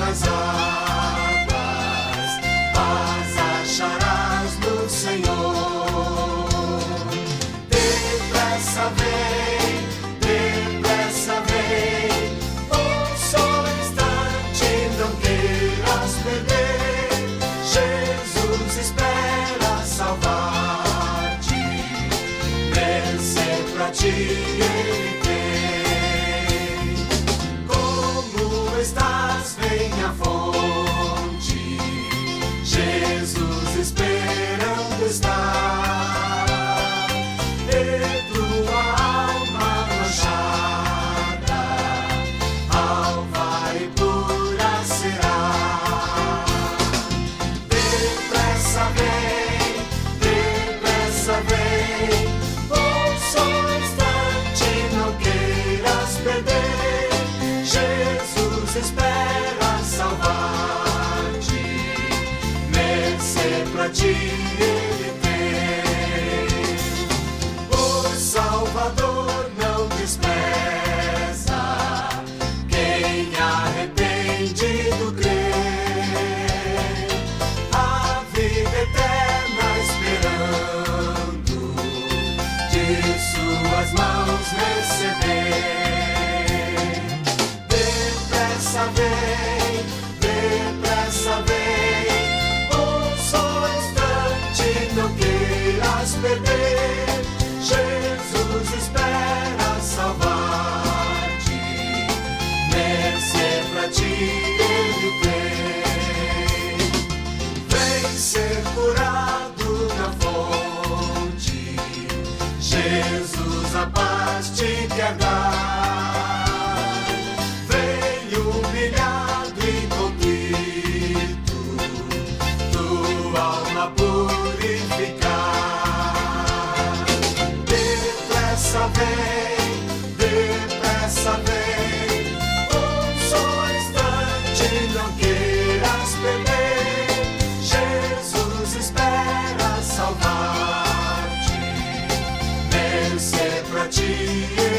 das águas, paz acharás no Senhor. Depressa vem, oh só um instante, não queiras perder. Jesus espera salvar-te, vencer pra ti Ele tem. Como estás? Vem à fonte, Jesus esperando está. E tua alma manchada, alva e pura será. Depressa vem, oh só um instante, não queiras perder. Jesus espera salvar-te, mercê pra ti Ele tem. O Salvador não despreza quem arrependido crê. A vida eterna esperando de suas mãos receber. Depressa vem, oh só um instante, não queiras perder. Jesus espera salvar-te, mercê pra ti Ele tem. Vem ser curado na fonte, Jesus a paz te quer dar. Vem humilhado e contrito, tua alma purificar. Depressa vem, oh só um instante, não queiras perder. Jesus espera salvar-te, mercê pra ti.